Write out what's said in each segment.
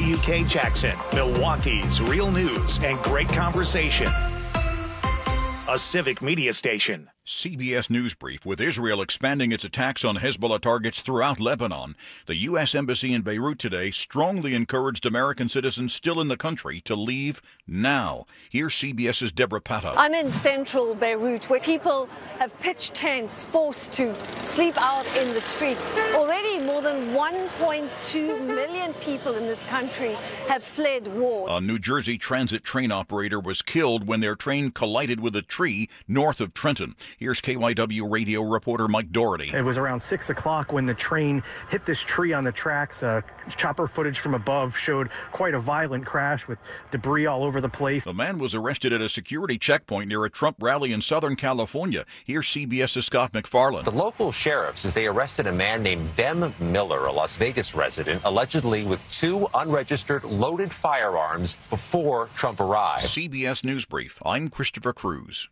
WAUK Jackson, Milwaukee's real news and great conversation. A Civic Media station. CBS News Brief. With Israel expanding its attacks on Hezbollah targets throughout Lebanon, the U.S. Embassy in Beirut today strongly encouraged American citizens still in the country to leave now. Here's CBS's Deborah Patta. I'm in central Beirut, where people have pitched tents, forced to sleep out in the street. Already more than 1.2 million people in this country have fled war. A New Jersey transit train operator was killed when their train collided with a tree north of Trenton. Here's KYW radio reporter Mike Doherty. It was around 6 o'clock when the train hit this tree on the tracks. Chopper footage from above showed quite a violent crash with debris all over the place. The man was arrested at a security checkpoint near a Trump rally in Southern California. Here's CBS's Scott McFarland. The local sheriff says they arrested a man named Vem Miller, a Las Vegas resident, allegedly with 2 unregistered loaded firearms before Trump arrived. CBS News Brief. I'm Christopher Cruz.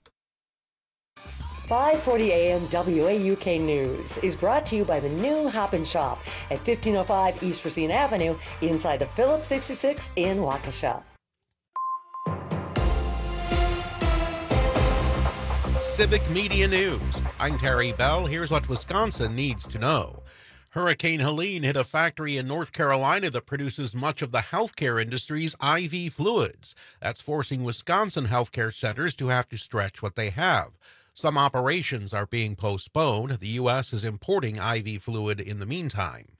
540 AM WAUK News is brought to you by the new Hop and Shop at 1505 East Racine Avenue inside the Phillips 66 in Waukesha. Civic Media News. I'm Terry Bell. Here's what Wisconsin needs to know. Hurricane Helene hit a factory in North Carolina that produces much of the healthcare industry's IV fluids. That's forcing Wisconsin healthcare centers to have to stretch what they have. Some operations are being postponed. The U.S. is importing IV fluid in the meantime.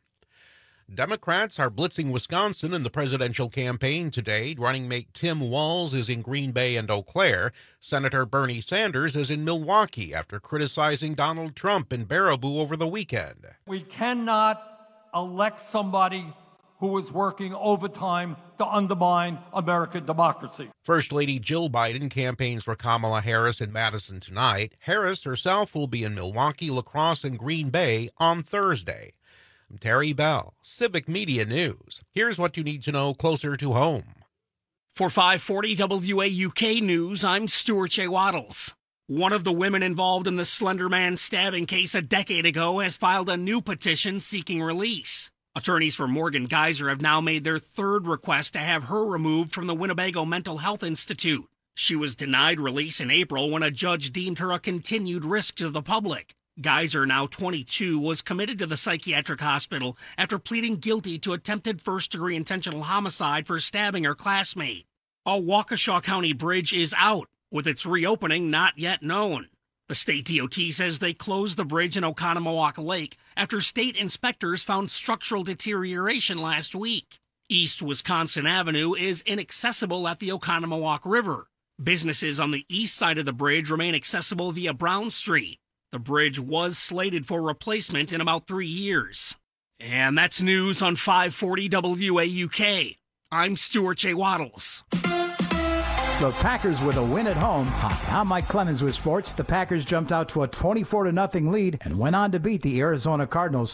Democrats are blitzing Wisconsin in the presidential campaign today. Running mate Tim Walz is in Green Bay and Eau Claire. Senator Bernie Sanders is in Milwaukee after criticizing Donald Trump in Baraboo over the weekend. We cannot elect somebody who is working overtime to undermine American democracy. First Lady Jill Biden campaigns for Kamala Harris in Madison tonight. Harris herself will be in Milwaukee, La Crosse, and Green Bay on Thursday. I'm Terry Bell, Civic Media News. Here's what you need to know closer to home. For 540 WAUK News, I'm Stuart J. Waddles. One of the women involved in the Slender Man stabbing case a decade ago has filed a new petition seeking release. Attorneys for Morgan Geyser have now made their third request to have her removed from the Winnebago Mental Health Institute. She was denied release in April when a judge deemed her a continued risk to the public. Geyser, now 22, was committed to the psychiatric hospital after pleading guilty to attempted first-degree intentional homicide for stabbing her classmate. A Waukesha County bridge is out, with its reopening not yet known. The state DOT says they closed the bridge in Oconomowoc Lake after state inspectors found structural deterioration last week. East Wisconsin Avenue is inaccessible at the Oconomowoc River. Businesses on the east side of the bridge remain accessible via Brown Street. The bridge was slated for replacement in about 3 years. And that's news on 540 WAUK. I'm Stuart J. Waddles. The Packers with a win at home. Hi, I'm Mike Clemens with sports. The Packers jumped out to a 24-0 lead and went on to beat the Arizona Cardinals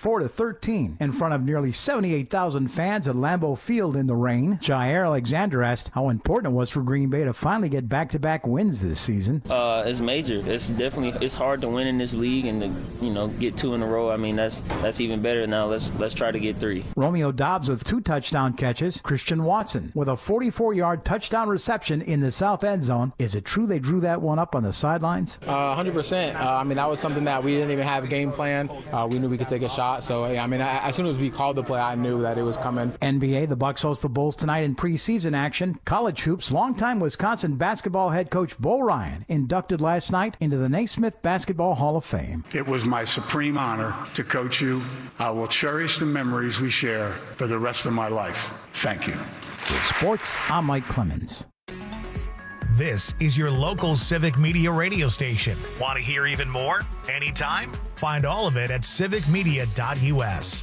34-13 in front of nearly 78,000 fans at Lambeau Field in the rain. Jair Alexander asked how important it was for Green Bay to finally get back-to-back wins this season. It's major. It's hard to win in this league and to get 2 in a row. I mean that's even better. Now let's try to get 3. Romeo Doubs with 2 touchdown catches. Christian Watson with a 44-yard touchdown reception in the south end zone. Is it true they drew that one up on the sidelines? 100%. I mean, that was something that we didn't even have a game plan. We knew we could take a shot. So, I mean, as soon as we called the play, I knew that it was coming. NBA, the Bucks host the Bulls tonight in preseason action. College hoops, longtime Wisconsin basketball head coach Bo Ryan inducted last night into the Naismith Basketball Hall of Fame. It was my supreme honor to coach you. I will cherish the memories we share for the rest of my life. Thank you. With sports, I'm Mike Clemens. This is your local Civic Media radio station. Want to hear even more? Anytime? Find all of it at civicmedia.us.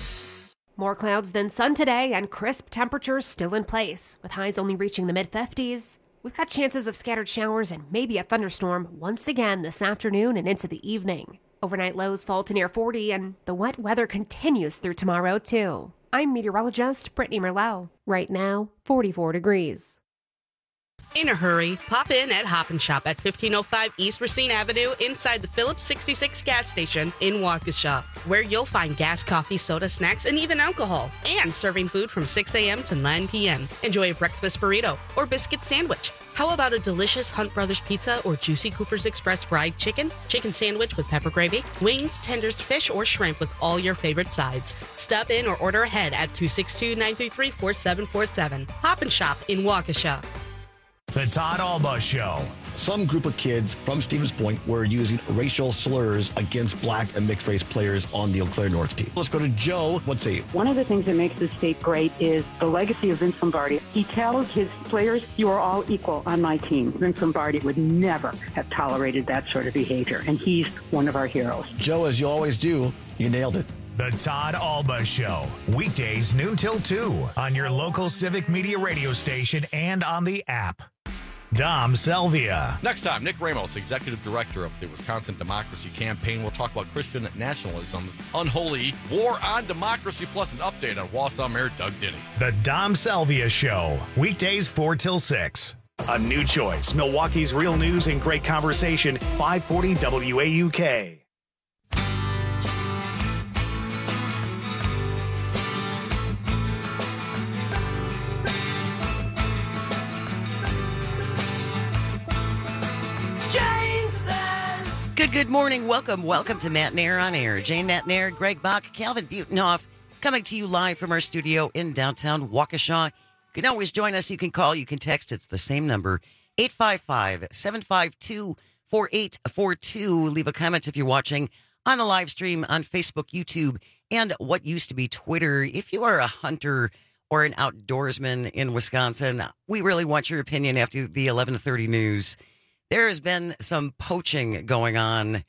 More clouds than sun today and crisp temperatures still in place, with highs only reaching the mid-50s. We've got chances of scattered showers and maybe a thunderstorm once again this afternoon and into the evening. Overnight lows fall to near 40, and the wet weather continues through tomorrow, too. I'm meteorologist Brittany Merlot. Right now, 44 degrees. In a hurry, pop in at Hop and Shop at 1505 East Racine Avenue inside the Phillips 66 gas station in Waukesha, where you'll find gas, coffee, soda, snacks, and even alcohol, and serving food from 6 a.m. to 9 p.m. Enjoy a breakfast burrito or biscuit sandwich. How about a delicious Hunt Brothers pizza or juicy Cooper's Express fried chicken sandwich with pepper gravy, wings, tenders, fish, or shrimp with all your favorite sides? Stop in or order ahead at 262-933-4747. Hop and Shop in Waukesha. The Todd Alba Show. Some group of kids from Stevens Point were using racial slurs against black and mixed race players on the Eau Claire North team. Let's go to Joe. Let's see. One of the things that makes this state great is the legacy of Vince Lombardi. He tells his players, you are all equal on my team. Vince Lombardi would never have tolerated that sort of behavior, and he's one of our heroes. Joe, as you always do, you nailed it. The Todd Alba Show. Weekdays noon till 2 on your local Civic Media radio station and on the app. Dom Selvia. Next time, Nick Ramos, Executive Director of the Wisconsin Democracy Campaign, will talk about Christian nationalism's unholy war on democracy, plus an update on Wausau Mayor Doug Denny. The Dom Selvia Show. Weekdays 4 till 6. A new choice. Milwaukee's real news and great conversation. 540 WAUK. Good morning. Welcome to Matt Nair on Air. Jane Matt Nair, Greg Bach, Calvin Butenhoff, coming to you live from our studio in downtown Waukesha. You can always join us. You can call. You can text. It's the same number, 855-752-4842. Leave a comment if you're watching on the live stream on Facebook, YouTube, and what used to be Twitter. If you are a hunter or an outdoorsman in Wisconsin, we really want your opinion after the 11:30 news. There has been some poaching going on.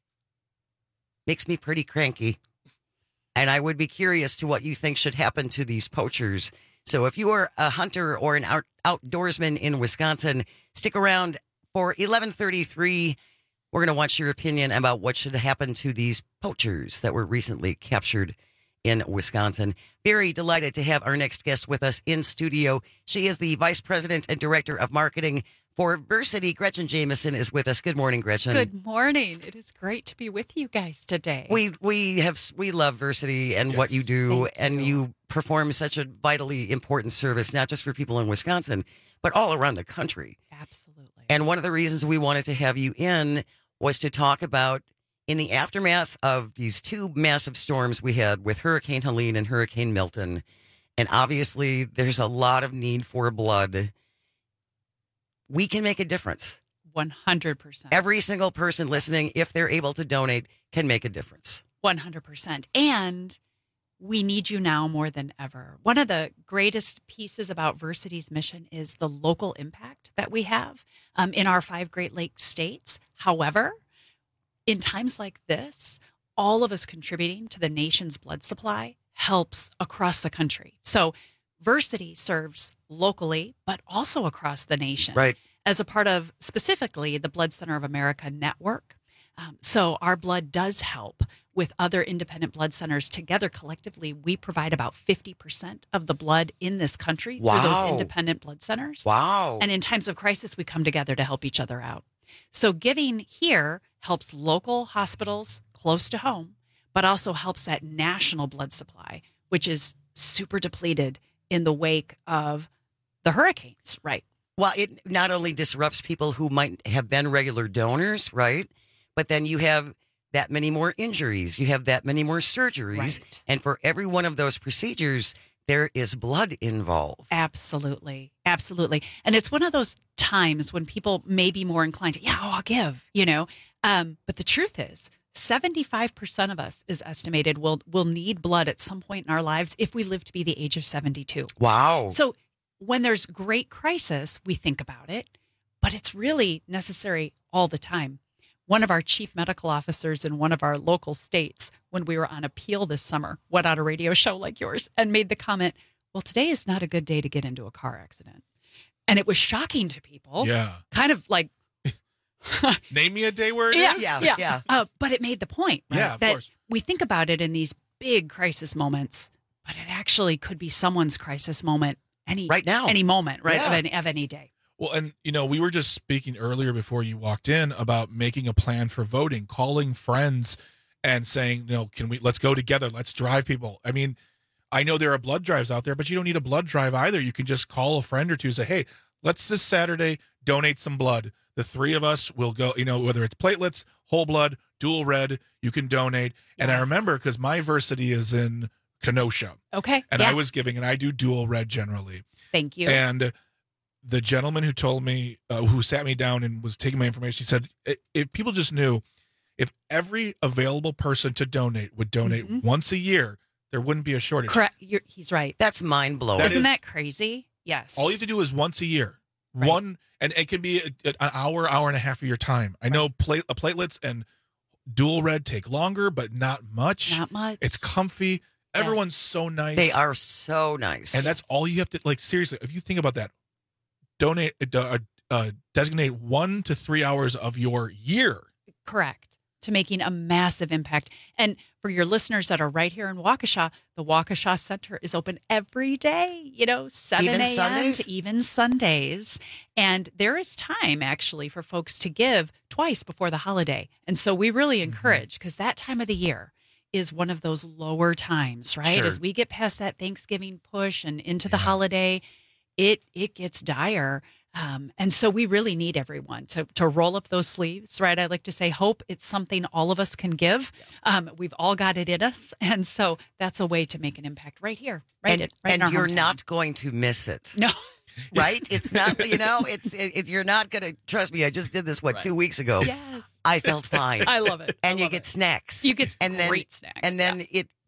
Makes me pretty cranky. And I would be curious to what you think should happen to these poachers. So if you are a hunter or an outdoorsman in Wisconsin, stick around for 11:33. We're going to want your opinion about what should happen to these poachers that were recently captured in Wisconsin. Very delighted to have our next guest with us in studio. She is the Vice President and Director of Marketing for Versity. Gretchen Jameson is with us. Good morning, Gretchen. Good morning. It is great to be with you guys today. We love Versity and what you do, and you perform such a vitally important service, not just for people in Wisconsin, but all around the country. Absolutely. And one of the reasons we wanted to have you in was to talk about, in the aftermath of these two massive storms we had with Hurricane Helene and Hurricane Milton, and obviously there's a lot of need for blood. We can make a difference. 100%. Every single person listening, if they're able to donate, can make a difference. 100%. And we need you now more than ever. One of the greatest pieces about Versity's mission is the local impact that we have in our 5 Great Lakes states. However, in times like this, all of us contributing to the nation's blood supply helps across the country. So Versity serves locally, but also across the nation. Right. As a part of specifically the Blood Center of America network. So our blood does help with other independent blood centers. Together, collectively, we provide about 50% of the blood in this country through those independent blood centers. Wow. And in times of crisis, we come together to help each other out. So giving here helps local hospitals close to home, but also helps that national blood supply, which is super depleted in the wake of the hurricanes, right? Well, it not only disrupts people who might have been regular donors, right? But then you have that many more injuries. You have that many more surgeries. Right. And for every one of those procedures, there is blood involved. Absolutely. Absolutely. And it's one of those times when people may be more inclined to, I'll give, But the truth is, 75% of us is estimated will need blood at some point in our lives if we live to be the age of 72. Wow. So when there's great crisis, we think about it, but it's really necessary all the time. One of our chief medical officers in one of our local states, when we were on appeal this summer, went on a radio show like yours and made the comment, well, today is not a good day to get into a car accident. And it was shocking to people. Yeah. Kind of like, name me a day where it is. Yeah. But it made the point, right? Yeah, of course. We think about it in these big crisis moments, but it actually could be someone's crisis moment right now, any moment, right? Yeah. Of any day. Well, and we were just speaking earlier before you walked in about making a plan for voting, calling friends and saying, let's go together. Let's drive people. I mean, I know there are blood drives out there, but you don't need a blood drive either. You can just call a friend or two and say, hey, let's this Saturday donate some blood. The three of us will go, whether it's platelets, whole blood, dual red, you can donate. And I remember because my Versity is in Kenosha. Okay. And I was giving, and I do dual red generally. Thank you. And the gentleman who told me, who sat me down and was taking my information, he said, if people just knew, if every available person to donate would donate once a year, there wouldn't be a shortage. Correct. He's right. That's mind-blowing. Isn't that crazy? Yes. All you have to do is once a year. Right. And it can be an hour and a half of your time. I know platelets and dual red take longer, but not much. Not much. It's comfy. Yeah. Everyone's so nice. They are so nice. And that's all you have to, seriously, if you think about that, donate, designate 1 to 3 hours of your year. Correct. To making a massive impact. And for your listeners that are right here in Waukesha, the Waukesha Center is open every day, 7 a.m. to even Sundays. And there is time actually for folks to give twice before the holiday. And so we really encourage, because that time of the year is one of those lower times, right? Sure. As we get past that Thanksgiving push and into the holiday, it gets dire. And so we really need everyone to roll up those sleeves, right? I like to say, hope it's something all of us can give. We've all got it in us. And so that's a way to make an impact right here, right in our you're hometown. not going to miss it. No. Right? It's not, you're not going to, trust me, I just did this, 2 weeks ago. Yes. I felt fine. I love it. And you get snacks. You get great snacks. And then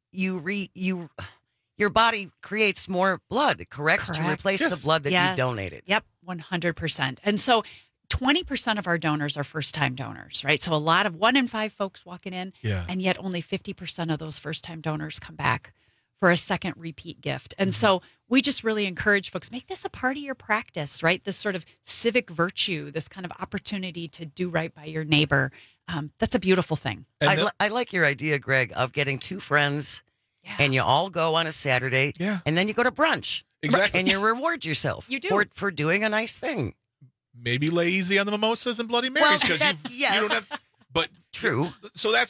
your body creates more blood, correct? To replace the blood that you donated. Yep, 100%. And so 20% of our donors are first-time donors, right? So a lot of 1 in 5 folks walking in, and yet only 50% of those first-time donors come back for a second repeat gift. And so we just really encourage folks, make this a part of your practice, right? This sort of civic virtue, this kind of opportunity to do right by your neighbor. That's a beautiful thing. I like your idea, Greg, of getting 2 friends. Yeah. And you all go on a Saturday, and then you go to brunch. Exactly. And you reward yourself for doing a nice thing. Maybe lay easy on the mimosas and Bloody Marys. Well, you don't have, but true. So that's,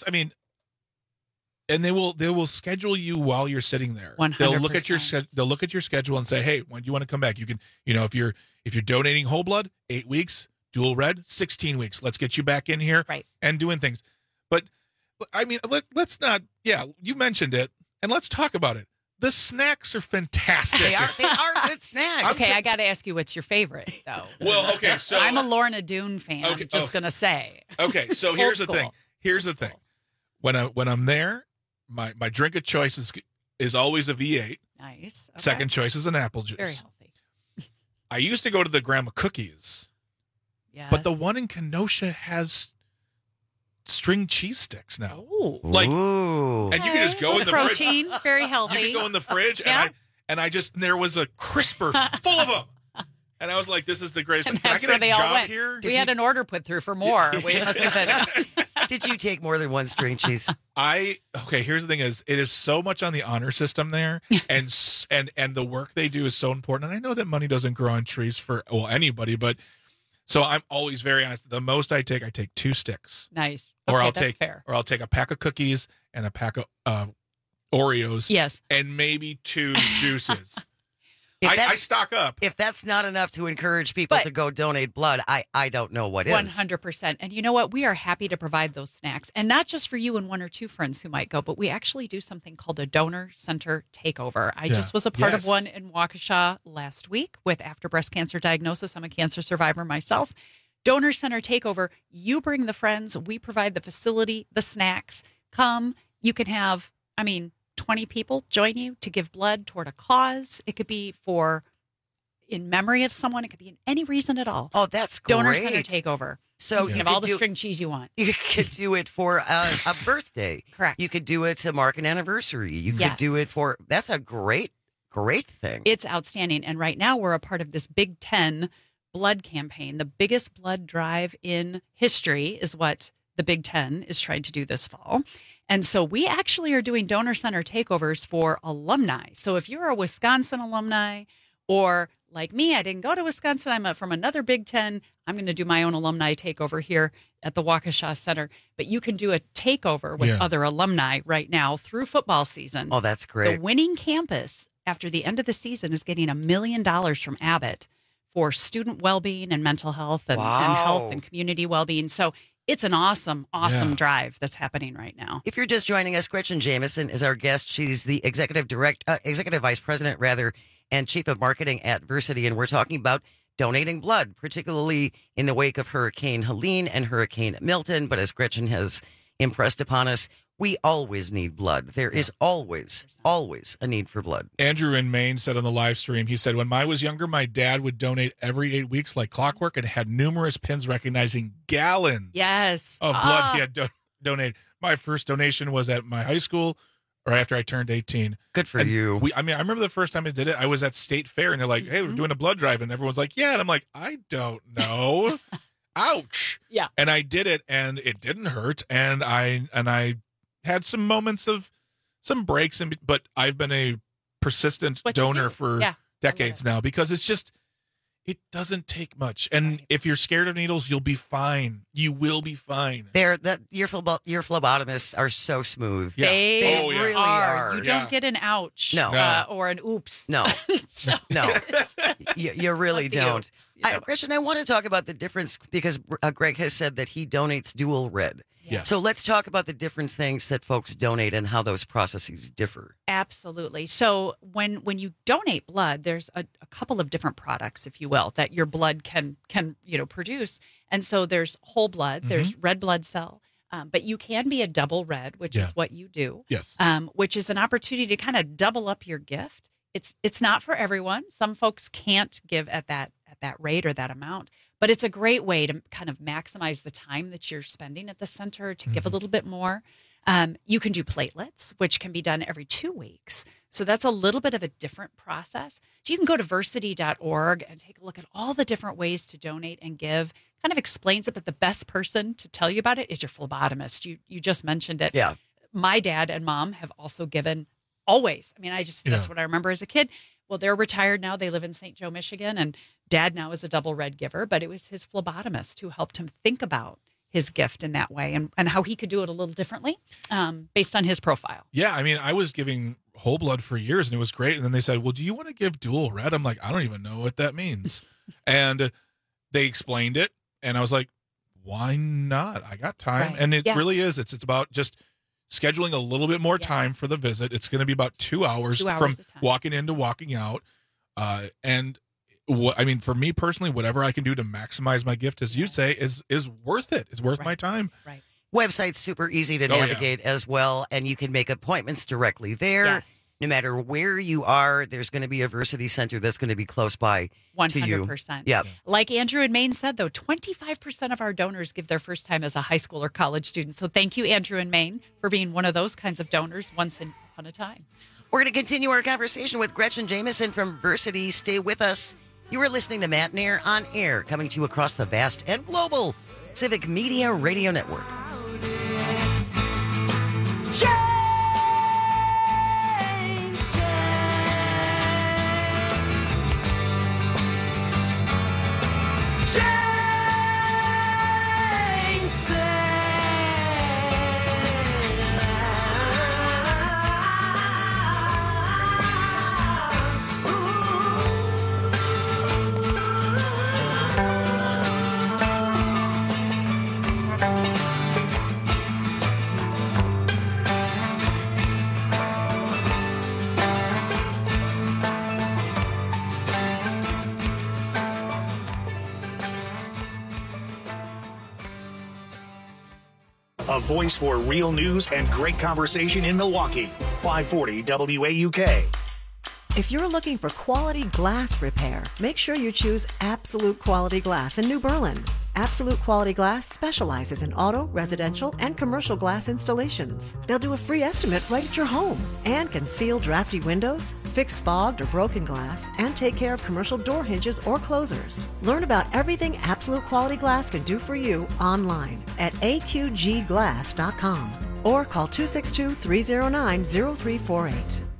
and they will schedule you while you're sitting there. 100%. They'll look at your schedule and say, hey, when do you want to come back? You can, if you're donating whole blood, 8 weeks, dual red, 16 weeks. Let's get you back in here and doing things. But let's not, you mentioned it. And let's talk about it. The snacks are fantastic. They are good snacks. Okay, I got to ask you, what's your favorite, though? Well, okay, so I'm a Lorna Doone fan. I'm just going to say. Okay, so here's the thing. When I'm there, my drink of choice is always a V8. Nice. Okay. Second choice is an apple juice. Very healthy. I used to go to the Grandma Cookies. Yes. But the one in Kenosha has string cheese sticks now. Ooh. Ooh. And you can just go in the protein, fridge. very healthy. You can go in the fridge, and there was a crisper full of them. And I was like, this is the greatest. And Can I that's get where a they all job went. here? We had an order put through for more. We must have been. Did you take more than one string cheese? Here's the thing is, it is so much on the honor system there, and the work they do is so important. And I know that money doesn't grow on trees for anybody, but so I'm always very honest. The most I take 2 sticks. Nice. Or Okay, I'll take a pack of cookies and a pack of Oreos. Yes. And maybe 2 juices. I stock up. If that's not enough to encourage people to go donate blood, I don't know what is. 100%. And you know what? We are happy to provide those snacks. And not just for you and 1 or 2 friends who might go, but we actually do something called a donor center takeover. I just was a part of one in Waukesha last week with after breast cancer diagnosis. I'm a cancer survivor myself. Donor center takeover. You bring the friends. We provide the facility, the snacks. Come. You can have, 20 people join you to give blood toward a cause. It could be in memory of someone. It could be in any reason at all. Oh, that's great. Donor center takeover. So you have all the string cheese you want. You could do it for a birthday. Correct. You could do it to mark an anniversary. You could do it that's a great thing. It's outstanding. And right now we're a part of this Big Ten blood campaign. The biggest blood drive in history is what the Big Ten is trying to do this fall. And so we actually are doing donor center takeovers for alumni. So if you're a Wisconsin alumni or like me, I didn't go to Wisconsin. I'm from another Big Ten. I'm going to do my own alumni takeover here at the Waukesha Center. But you can do a takeover with other alumni right now through football season. Oh, that's great. The winning campus after the end of the season is getting $1 million from Abbott for student well-being and mental health and health and community well-being. So it's an awesome drive that's happening right now. If you're just joining us, Gretchen Jamieson is our guest. She's the executive vice president, and chief of marketing at Versiti, and we're talking about donating blood, particularly in the wake of Hurricane Helene and Hurricane Milton. But as Gretchen has impressed upon us, we always need blood. There is always a need for blood. Andrew in Maine said on the live stream, he said, when I was younger, my dad would donate every 8 weeks like clockwork and had numerous pins recognizing gallons of blood he had donated. My first donation was at my high school or after I turned 18. Good for you. I remember the first time I did it, I was at State Fair, and they're like, hey, we're doing a blood drive. And everyone's like, yeah. And I'm like, I don't know. Ouch. Yeah. And I did it, and it didn't hurt. And I had some moments of some breaks, but I've been a persistent donor for decades now because it's just, it doesn't take much. And if you're scared of needles, you'll be fine. You will be fine. Your phlebotomists are so smooth. Yeah. They really are. You don't get an ouch or an oops. No. No. You really don't. Christian, I want to talk about the difference because Greg has said that he donates dual red. Yes. So let's talk about the different things that folks donate and how those processes differ. Absolutely. So when you donate blood, there's a couple of different products, if you will, that your blood can produce. And so there's whole blood, there's red blood cell, but you can be a double red, which is what you do. Yes. Which is an opportunity to kind of double up your gift. It's not for everyone. Some folks can't give at that rate or that amount. But it's a great way to kind of maximize the time that you're spending at the center to give a little bit more. You can do platelets, which can be done every 2 weeks. So that's a little bit of a different process. So you can go to versiti.org and take a look at all the different ways to donate and give. Kind of explains it, but the best person to tell you about it is your phlebotomist. You just mentioned it. Yeah. My dad and mom have also given always. I mean, that's what I remember as a kid. Well, they're retired now. They live in St. Joe, Michigan, and Dad now is a double red giver, but it was his phlebotomist who helped him think about his gift in that way and how he could do it a little differently based on his profile. Yeah, I mean, I was giving whole blood for years, and it was great. And then they said, well, do you want to give dual red? I'm like, I don't even know what that means. And they explained it, and I was like, why not? I got time. Right. And it really is. It's about just scheduling a little bit more time for the visit. It's going to be about 2 hours, from walking in to walking out. And for me personally, whatever I can do to maximize my gift, as you say, is worth it. It's worth my time. Right. Website's super easy to navigate as well, and you can make appointments directly there. Yes. No matter where you are, there's going to be a Versiti Center that's going to be close by 100%. to you. Yeah. Like Andrew in Maine said, though, 25% of our donors give their first time as a high school or college student. So thank you, Andrew in Maine, for being one of those kinds of donors once upon a time. We're going to continue our conversation with Gretchen Jamieson from Versiti. Stay with us. You are listening to Matt Nair on Air, coming to you across the vast and global Civic Media Radio Network. A voice for real news and great conversation in Milwaukee. 540 WAUK. If you're looking for quality glass repair, make sure you choose Absolute Quality Glass in New Berlin. Absolute Quality Glass specializes in auto, residential, and commercial glass installations. They'll do a free estimate right at your home and can seal drafty windows, fix fogged or broken glass, and take care of commercial door hinges or closers. Learn about everything Absolute Quality Glass can do for you online at aqgglass.com or call 262-309-0348.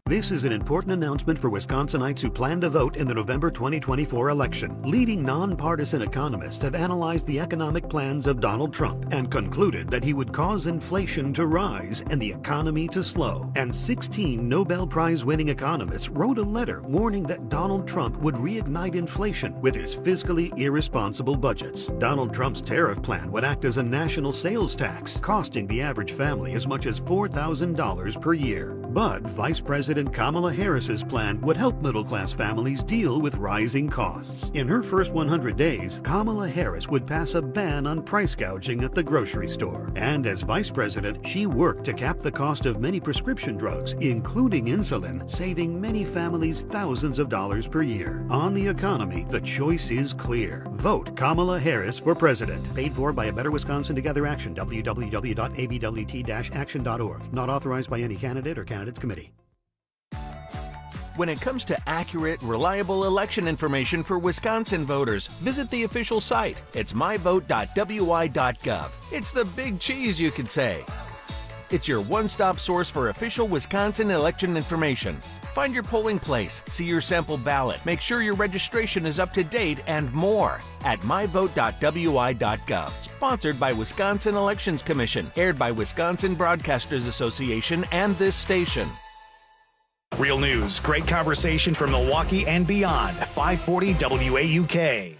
This is an important announcement for Wisconsinites who plan to vote in the November 2024 election. Leading nonpartisan economists have analyzed the economic plans of Donald Trump and concluded that he would cause inflation to rise and the economy to slow. And 16 Nobel Prize-winning economists wrote a letter warning that Donald Trump would reignite inflation with his fiscally irresponsible budgets. Donald Trump's tariff plan would act as a national sales tax, costing the average family as much as $4,000 per year. But Vice President Kamala Harris's plan would help middle-class families deal with rising costs. In her first 100 days, Kamala Harris would pass a ban on price gouging at the grocery store. And as vice president, she worked to cap the cost of many prescription drugs, including insulin, saving many families thousands of dollars per year. On the economy, the choice is clear. Vote Kamala Harris for president. Paid for by A Better Wisconsin Together Action, www.abwt-action.org. Not authorized by any candidate or candidates committee. When it comes to accurate, reliable election information for Wisconsin voters, visit the official site. It's myvote.wi.gov. It's the big cheese, you could say. It's your one-stop source for official Wisconsin election information. Find your polling place, see your sample ballot, make sure your registration is up to date, and more at myvote.wi.gov. Sponsored by Wisconsin Elections Commission, aired by Wisconsin Broadcasters Association and this station. Real news, great conversation from Milwaukee and beyond. 540 WAUK.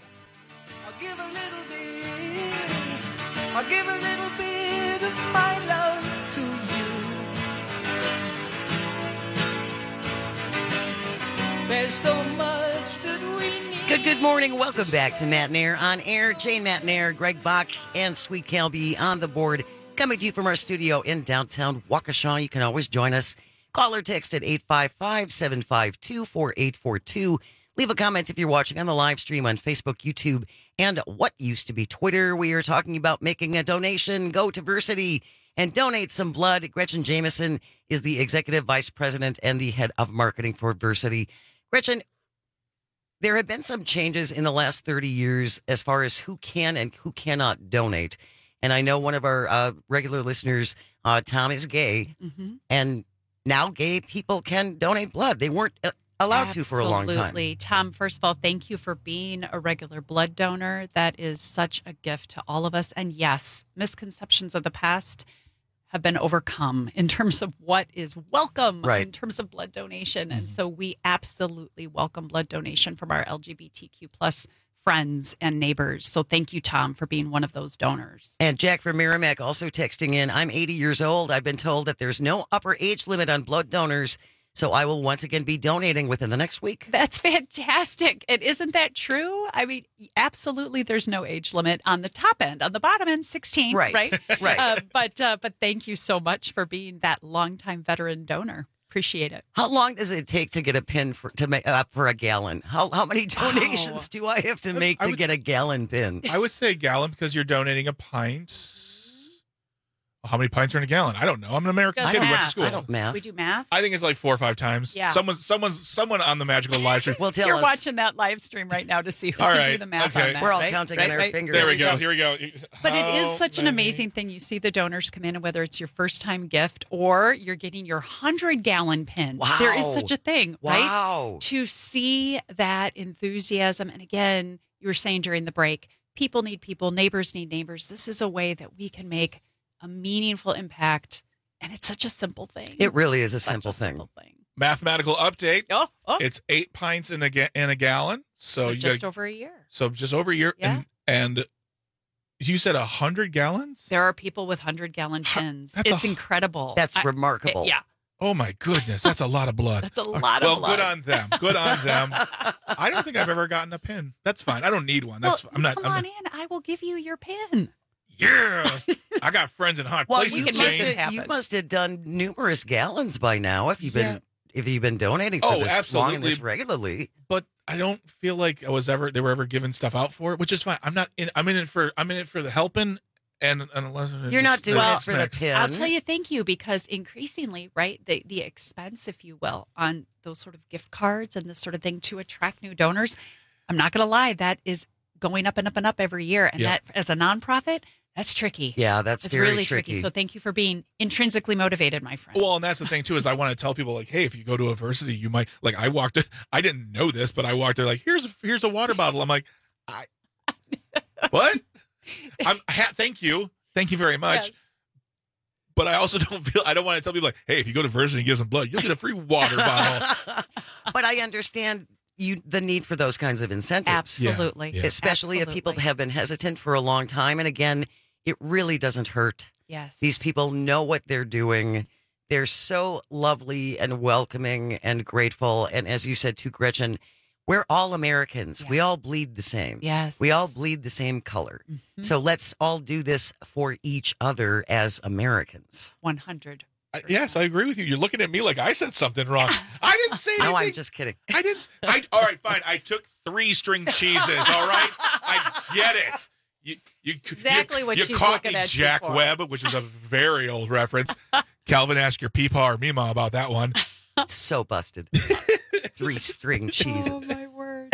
I'll give a little bit of my love to you. There's so much that we need. Good morning. Welcome back to Matt and Air on Air. Jane Matt and Air, Greg Bach, and Sweet Calby on the board. Coming to you from our studio in downtown Waukesha. You can always join us. Call or text at 855-752-4842. Leave a comment if you're watching on the live stream on Facebook, YouTube, and what used to be Twitter. We are talking about making a donation. Go to Versity and donate some blood. Gretchen Jameson is the executive vice president and the head of marketing for Versity. Gretchen, there have been some changes in the last 30 years as far as who can and who cannot donate. And I know one of our regular listeners, Tom, is gay, and now gay people can donate blood. They weren't allowed to for a long time. Absolutely. Tom, first of all, thank you for being a regular blood donor. That is such a gift to all of us. And yes, misconceptions of the past have been overcome in terms of what is welcome in terms of blood donation. And so we absolutely welcome blood donation from our LGBTQ plus friends and neighbors. So thank you, Tom, for being one of those donors. And Jack from Merrimack also texting in, I'm 80 years old. I've been told that there's no upper age limit on blood donors, so I will once again be donating within the next week. That's fantastic. And isn't that true? I mean, absolutely, there's no age limit on the top end. On the bottom end, 16, right? But thank you so much for being that longtime veteran donor. Appreciate it. How long does it take to get a pin for a gallon? How many donations do I have to make to get a gallon pin? I would say a gallon because you're donating a pint. How many pints are in a gallon? I don't know. I'm an American kid who went to school. I don't math. We do math. I think it's like 4 or 5 times. Yeah. Someone on the magical live stream. Well, You're watching that live stream right now to see who can do the math on that. We're all counting on our fingers. There we go. Here we go. But it is such an amazing thing. You see the donors come in, and whether it's your first time gift or you're getting your 100-gallon pin. Wow. There is such a thing, right? Wow. To see that enthusiasm. And again, you were saying during the break, people need people, neighbors need neighbors. This is a way that we can make a meaningful impact, and it's such a simple thing. It really is a simple thing. Mathematical update. Oh. It's 8 pints in a gallon. So just over a year. So just over a year. Yeah. And you said 100 gallons? There are people with 100-gallon pins. It's incredible. That's remarkable. Yeah. Oh my goodness, that's a lot of blood. That's a lot of blood. Well, good on them. Good on them. I don't think I've ever gotten a pin. That's fine. I don't need one. That's Come on in. I will give you your pin. Yeah. I got friends in hot places. You must have done numerous gallons by now if you've been donating for this long and this regularly. But I don't feel like they were ever giving stuff out for it, which is fine. I'm in it for the helping. And unless you're not doing it for the pin. I'll tell you, thank you, because increasingly, right, the expense, if you will, on those sort of gift cards and this sort of thing to attract new donors, I'm not going to lie, that is going up and up and up every year. And that, as a nonprofit, That's tricky. Yeah, that's it's very really tricky. So thank you for being intrinsically motivated, my friend. Well, and that's the thing too, is I want to tell people like, hey, if you go to a varsity, you might like. I didn't know this, but I walked there like, here's a water bottle. I'm like, what? Thank you very much. Yes. But I also I don't want to tell people like, hey, if you go to varsity and give some blood, you'll get a free water bottle. But I understand the need for those kinds of incentives. Absolutely. Yeah. Especially if people have been hesitant for a long time. And again, it really doesn't hurt. Yes. These people know what they're doing. They're so lovely and welcoming and grateful. And as you said to Gretchen, we're all Americans. Yeah. We all bleed the same. Yes. We all bleed the same color. Mm-hmm. So let's all do this for each other as Americans. 100. Yes, I agree with you. You're looking at me like I said something wrong. I didn't say anything. No, I'm just kidding. All right, fine. I took 3 string cheeses, all right? I get it. Exactly what she's caught looking me, at Jack for. Webb, which is a very old reference. Calvin, ask your Peepaw or Mima about that one. So busted. 3 string cheeses. Oh, my word.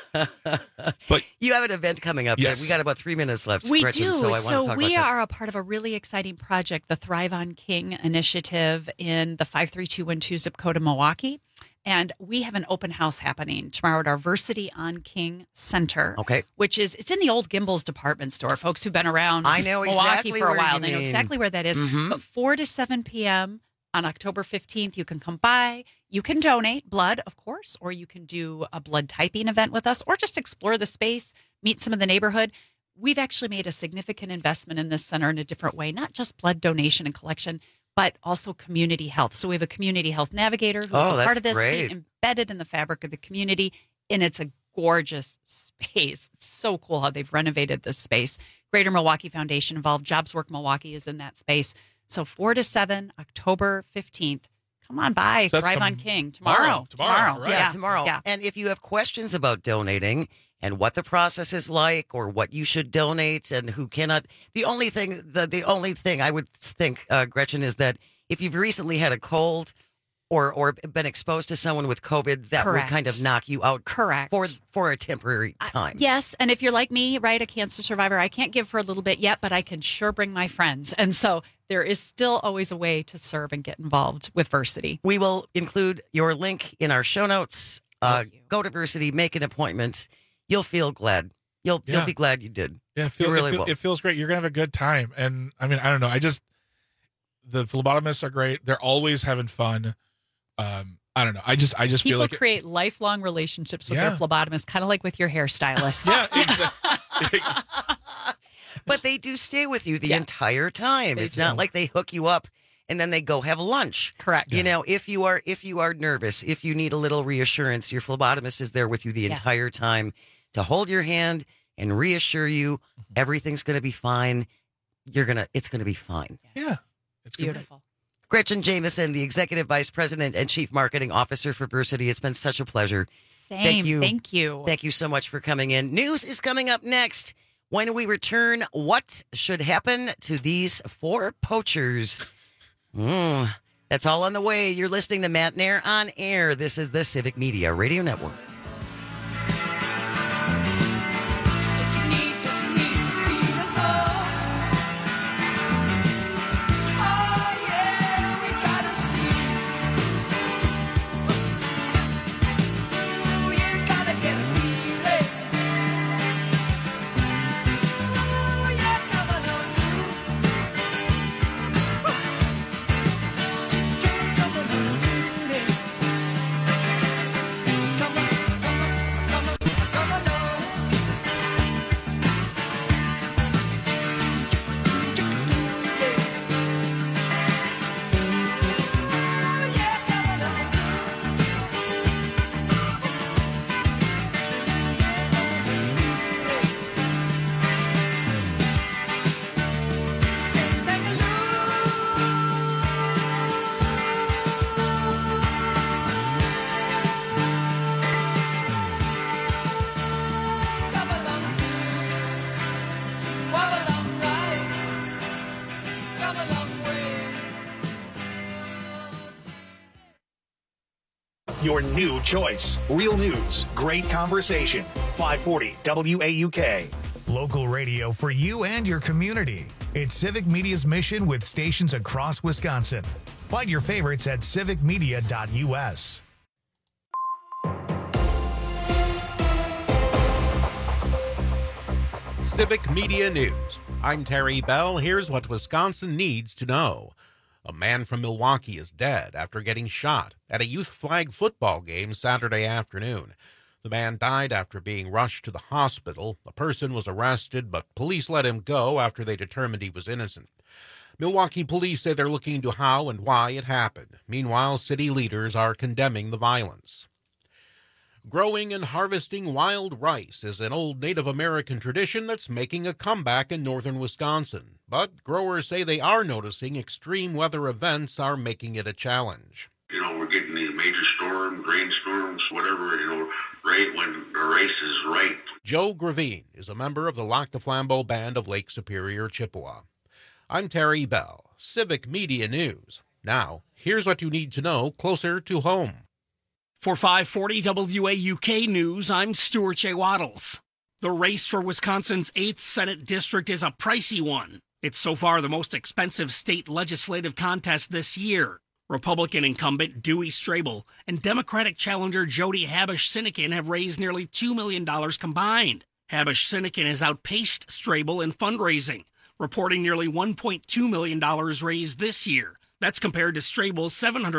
But you have an event coming up. Yes. We got about 3 minutes left, We Gretchen, do. so I want to talk about we that. are a part of a really exciting project, the Thrive on King initiative in the 53212 zip code of Milwaukee. And we have an open house happening tomorrow at our Varsity on King Center. Okay. Which is, it's in the old Gimbel's department store. Folks who've been around I know Milwaukee exactly for a where while, you they know mean. exactly where that is. Mhm. But 4 to 7 p.m. on October 15th, you can come by. You can donate blood, of course, or you can do a blood typing event with us, or just explore the space, meet some of the neighborhood. We've actually made a significant investment in this center in a different way, not just blood donation and collection, but also community health. So we have a community health navigator who's a part that's of this, great. embedded in the fabric of the community, and it's a gorgeous space. It's so cool how they've renovated this space. Greater Milwaukee Foundation involved. Jobs Work Milwaukee is in that space. So 4 to 7, October 15th. Come on by, So that's Thrive on King. Tomorrow. Right? Yeah, tomorrow. Yeah. And if you have questions about donating and what the process is like or what you should donate and who cannot, the only thing I would think, Gretchen, is that if you've recently had a cold or been exposed to someone with COVID, that Correct. would kind of knock you out Correct. for a temporary time. Yes, and if you're like me, right, a cancer survivor, I can't give for a little bit yet, but I can sure bring my friends. And so there is still always a way to serve and get involved with Varsity. We will include your link in our show notes. Go to Varsity, make an appointment. You'll feel glad. You'll be glad you did. Yeah, You really will. it feels great. You're going to have a good time. And I mean, I don't know. The phlebotomists are great. They're always having fun. I don't know. I just People feel like create lifelong relationships with their phlebotomist, kind of like with your hairstylist. Yeah, exactly. But they do stay with you the entire time. It's not like they hook you up and then they go have lunch. Correct. You know, if you are nervous, if you need a little reassurance, your phlebotomist is there with you the entire time to hold your hand and reassure you everything's going to be fine. It's going to be fine. Yeah. It's beautiful. Gretchen Jameson, the Executive Vice President and Chief Marketing Officer for Varsity. It's been such a pleasure. Same. Thank you. Thank you. Thank you so much for coming in. News is coming up next. When we return, what should happen to these 4 poachers? That's all on the way. You're listening to Matt Nair on Air. This is the Civic Media Radio Network. Your new choice. Real news, great conversation. 540 WAUK. Local radio for you and your community. It's Civic Media's mission with stations across Wisconsin. Find your favorites at civicmedia.us. Civic Media News. I'm Terry Bell. Here's what Wisconsin needs to know. A man from Milwaukee is dead after getting shot at a youth flag football game Saturday afternoon. The man died after being rushed to the hospital. The person was arrested, but police let him go after they determined he was innocent. Milwaukee police say they're looking into how and why it happened. Meanwhile, city leaders are condemning the violence. Growing and harvesting wild rice is an old Native American tradition that's making a comeback in northern Wisconsin. But growers say they are noticing extreme weather events are making it a challenge. We're getting these major storms, rainstorms, whatever, right when the rice is ripe. Joe Gravine is a member of the Lac du Flambeau Band of Lake Superior, Chippewa. I'm Terry Bell, Civic Media News. Now, here's what you need to know closer to home. For 540 WAUK News, I'm Stuart J. Waddles. The race for Wisconsin's 8th Senate District is a pricey one. It's so far the most expensive state legislative contest this year. Republican incumbent Dewey Strable and Democratic challenger Jody Habush-Sinekin have raised nearly $2 million combined. Habush-Sinekin has outpaced Strable in fundraising, reporting nearly $1.2 million raised this year. That's compared to Strable's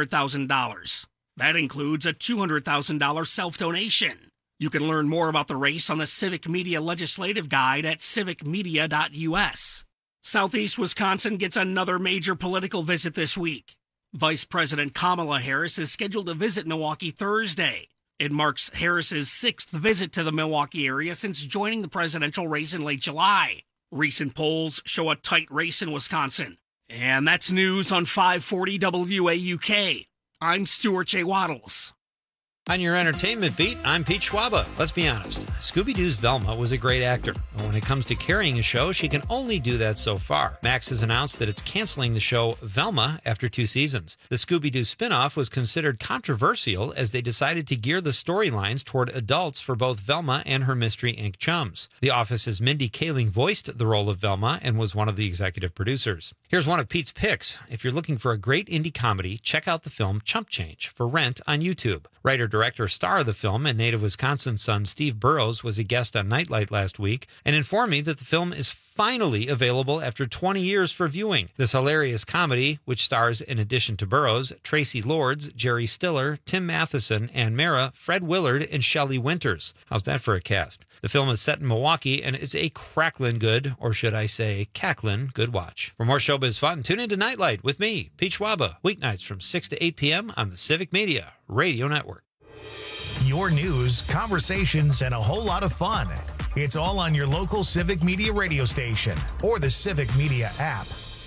$700,000. That includes a $200,000 self-donation. You can learn more about the race on the Civic Media Legislative Guide at civicmedia.us. Southeast Wisconsin gets another major political visit this week. Vice President Kamala Harris is scheduled to visit Milwaukee Thursday. It marks Harris's 6th visit to the Milwaukee area since joining the presidential race in late July. Recent polls show a tight race in Wisconsin. And that's news on 540 WAUK. I'm Stuart J. Waddles. On your entertainment beat, I'm Pete Schwaba. Let's be honest, Scooby-Doo's Velma was a great actor. But when it comes to carrying a show, she can only do that so far. Max has announced that it's canceling the show Velma after 2 seasons. The Scooby-Doo spinoff was considered controversial as they decided to gear the storylines toward adults for both Velma and her Mystery Inc. chums. The Office's Mindy Kaling voiced the role of Velma and was one of the executive producers. Here's one of Pete's picks. If you're looking for a great indie comedy, check out the film Chump Change for rent on YouTube. Writer-director star of the film and native Wisconsin son Steve Burrows was a guest on Nightlight last week and informed me that the film is finally available after 20 years for viewing. This hilarious comedy, which stars, in addition to Burrows, Tracy Lords, Jerry Stiller, Tim Matheson, Ann Mara, Fred Willard, and Shelley Winters. How's that for a cast? The film is set in Milwaukee and is a cracklin' good, or should I say cacklin' good watch. For more showbiz fun, tune into Nightlight with me, Pete Schwaba, weeknights from 6 to 8 p.m. on the Civic Media Radio Network. Your news, conversations, and a whole lot of fun. It's all on your local Civic Media radio station or the Civic Media app.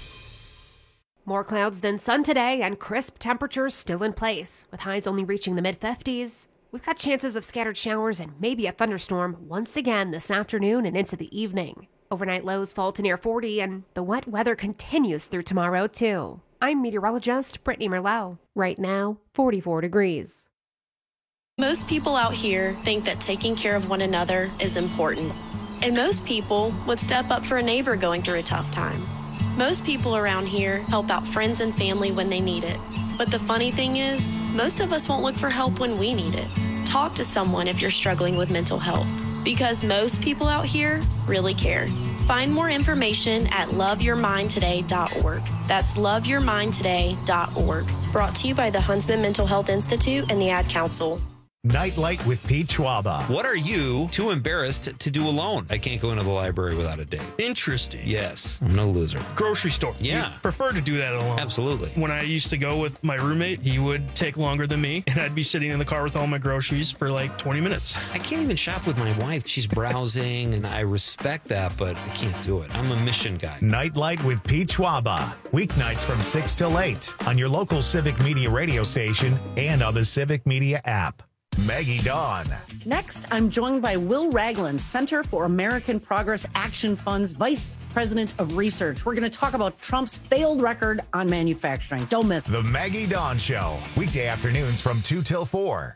More clouds than sun today and crisp temperatures still in place, with highs only reaching the mid-50s. We've got chances of scattered showers and maybe a thunderstorm once again this afternoon and into the evening. Overnight lows fall to near 40, and the wet weather continues through tomorrow, too. I'm meteorologist Brittany Merlot. Right now, 44 degrees. Most people out here think that taking care of one another is important. And most people would step up for a neighbor going through a tough time. Most people around here help out friends and family when they need it. But the funny thing is, most of us won't look for help when we need it. Talk to someone if you're struggling with mental health, because most people out here really care. Find more information at loveyourmindtoday.org. That's loveyourmindtoday.org. Brought to you by the Huntsman Mental Health Institute and the Ad Council. Nightlight with Pete Schwaba. What are you too embarrassed to do alone? I can't go into the library without a date. Interesting. Yes, I'm no loser. Grocery store. Yeah. You prefer to do that alone. Absolutely. When I used to go with my roommate, he would take longer than me, and I'd be sitting in the car with all my groceries for like 20 minutes. I can't even shop with my wife. She's browsing, and I respect that, but I can't do it. I'm a mission guy. Nightlight with Pete Schwaba. Weeknights from 6 till 8 on your local Civic Media radio station and on the Civic Media app. Maggie Dawn. Next, I'm joined by Will Ragland, Center for American Progress Action Fund's Vice President of Research. We're going to talk about Trump's failed record on manufacturing. Don't miss The Maggie Dawn Show. Weekday afternoons from 2 till 4.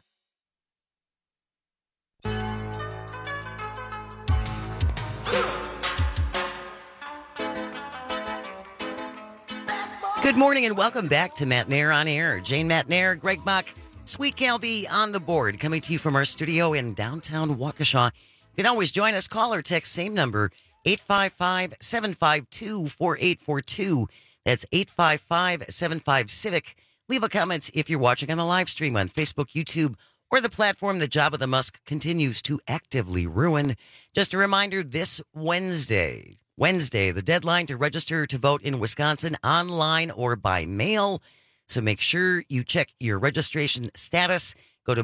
Good morning and welcome back to Matt Nair on Air. Jane Matt Nair, Greg Bach, Sweet Calby on the board, coming to you from our studio in downtown Waukesha. You can always join us. Call or text, same number, 855-752-4842. That's 855-75-CIVIC. Leave a comment if you're watching on the live stream on Facebook, YouTube, or the platform that Jabba the Musk continues to actively ruin. Just a reminder, this Wednesday, the deadline to register to vote in Wisconsin online or by mail. So make sure you check your registration status. Go to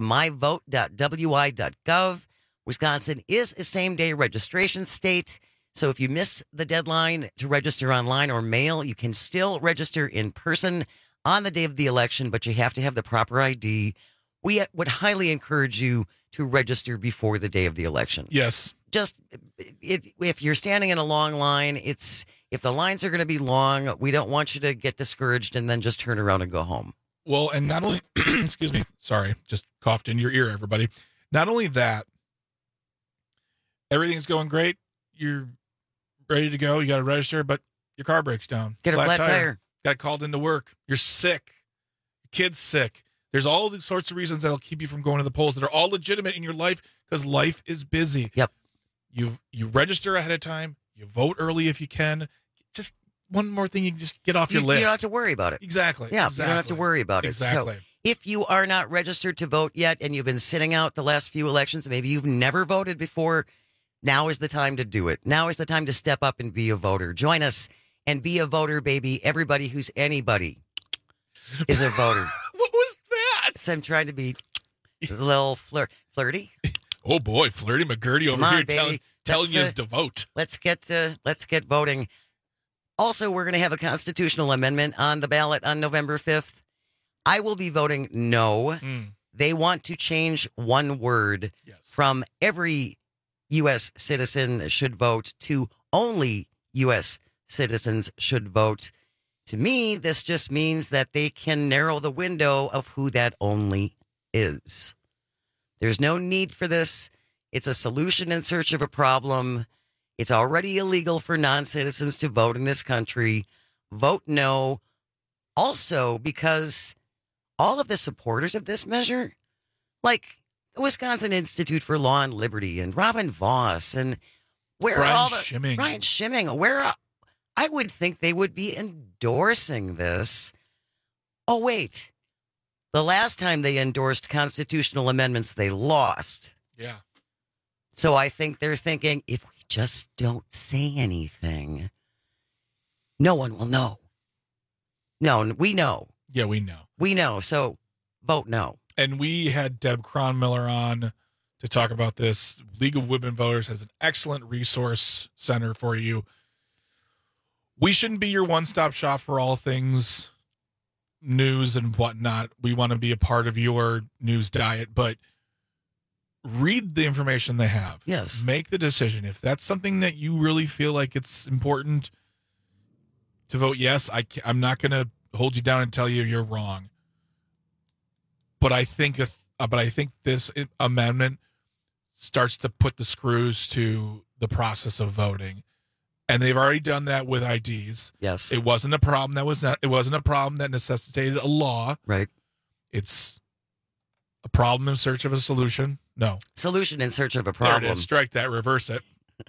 myvote.wi.gov. Wisconsin is a same-day registration state. So if you miss the deadline to register online or mail, you can still register in person on the day of the election, but you have to have the proper ID. We would highly encourage you to register before the day of the election. Yes. Just if you're standing in a long line, if the lines are going to be long, we don't want you to get discouraged and then just turn around and go home. Well, and not only, excuse me, sorry, just coughed in your ear, everybody. Not only that, everything's going great. You're ready to go. You got to register, but your car breaks down. Get a flat tire. Got called into work. You're sick. Your kid's sick. There's all these sorts of reasons that'll keep you from going to the polls that are all legitimate in your life because life is busy. Yep. You register ahead of time. You vote early if you can. Just one more thing you can just get off your list. You don't have to worry about it. Exactly. Yeah, exactly. you don't have to worry about it. Exactly. So if you are not registered to vote yet and you've been sitting out the last few elections, maybe you've never voted before, now is the time to do it. Now is the time to step up and be a voter. Join us and be a voter, baby. Everybody who's anybody is a voter. What was that? So I'm trying to be a little flirty. Oh boy, Flirty McGurty over here telling you to vote. Let's get voting. Also, we're going to have a constitutional amendment on the ballot on November 5th. I will be voting no. They want to change one word from every U.S. citizen should vote to only U.S. citizens should vote. To me, this just means that they can narrow the window of who that only is. There's no need for this. It's a solution in search of a problem. It's already illegal for non-citizens to vote in this country. Vote no. Also, because all of the supporters of this measure, like the Wisconsin Institute for Law and Liberty and Robin Voss and Brian Schimming, I would think they would be endorsing this. Oh, wait. The last time they endorsed constitutional amendments, they lost. Yeah. So I think they're thinking, if we just don't say anything, no one will know. No, we know. Yeah, we know. We know. So vote no. And we had Deb Cronmiller on to talk about this. League of Women Voters has an excellent resource center for you. We shouldn't be your one-stop shop for all things news and whatnot. We want to be a part of your news diet, but read the information they have. Yes. Make the decision. If that's something that you really feel like it's important to vote yes, I'm not going to hold you down and tell you you're wrong. But I think this amendment starts to put the screws to the process of voting. And they've already done that with IDs. Yes. It wasn't a problem it wasn't a problem that necessitated a law. Right. It's a problem in search of a solution. No. Solution in search of a problem. There it is. Strike that, reverse it.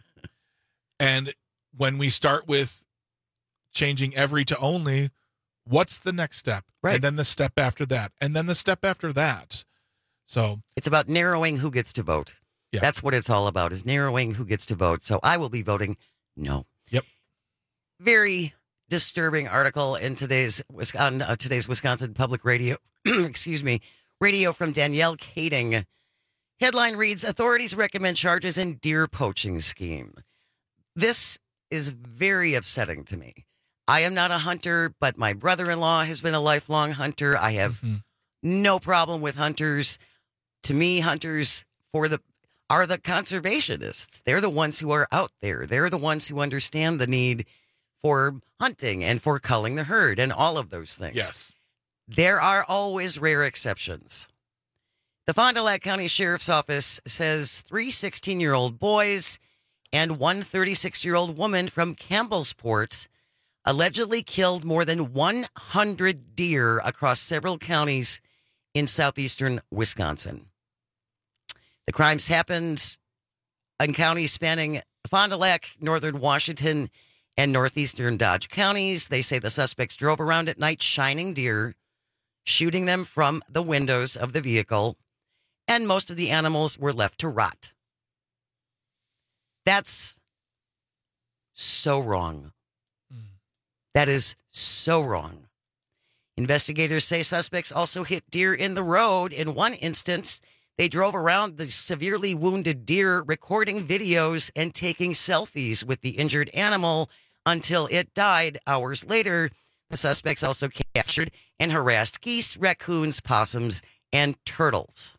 And when we start with changing every to only, what's the next step? Right. And then the step after that. And then the step after that. So it's about narrowing who gets to vote. Yeah. That's what it's all about, is narrowing who gets to vote. So I will be voting no. Yep. Very disturbing article in today's Wisconsin Public Radio. Excuse me. Radio from Danielle Kading. Headline reads, authorities recommend charges in deer poaching scheme. This is very upsetting to me. I am not a hunter, but my brother-in-law has been a lifelong hunter. I have no problem with hunters. To me, hunters are the conservationists. They're the ones who are out there. They're the ones who understand the need for hunting and for culling the herd and all of those things. Yes. There are always rare exceptions. The Fond du Lac County Sheriff's Office says 3 16-year-old boys and one 36-year-old woman from Campbellsport allegedly killed more than 100 deer across several counties in southeastern Wisconsin. The crimes happened in counties spanning Fond du Lac, northern Washington, and northeastern Dodge counties. They say the suspects drove around at night shining deer, shooting them from the windows of the vehicle, and most of the animals were left to rot. That's so wrong. That is so wrong. Investigators say suspects also hit deer in the road. In one instance, they drove around the severely wounded deer, recording videos and taking selfies with the injured animal until it died hours later. The suspects also captured and harassed geese, raccoons, possums, and turtles.